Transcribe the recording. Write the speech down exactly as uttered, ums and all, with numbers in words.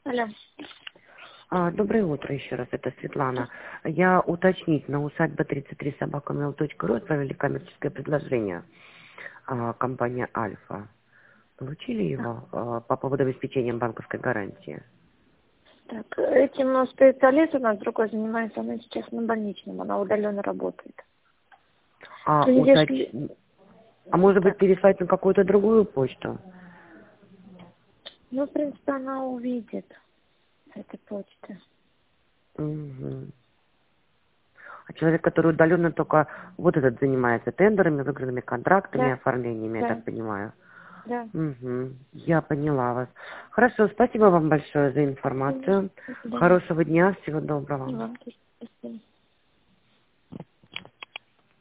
Алло. А, Доброе утро еще раз, это Светлана. Я уточнить, на усадьба тридцать три собака мейл точка ру отправили коммерческое предложение а, компания Альфа. Получили его а, по поводу обеспечения банковской гарантии? Так, этим специалист у нас другой занимается, она сейчас на больничном, она удаленно работает. А, уточ... Видишь, а может быть так, переслать на какую-то другую почту? ну, в принципе, она увидит с этой почты. Мгм. А человек, который удаленно только вот этот занимается тендерами, выигранными контрактами, Да, оформлениями, я да, так понимаю. да. Мгм. Я поняла вас. Хорошо, спасибо вам большое за информацию. До свидания. Хорошего дня, всего доброго. И вам тоже. До свидания.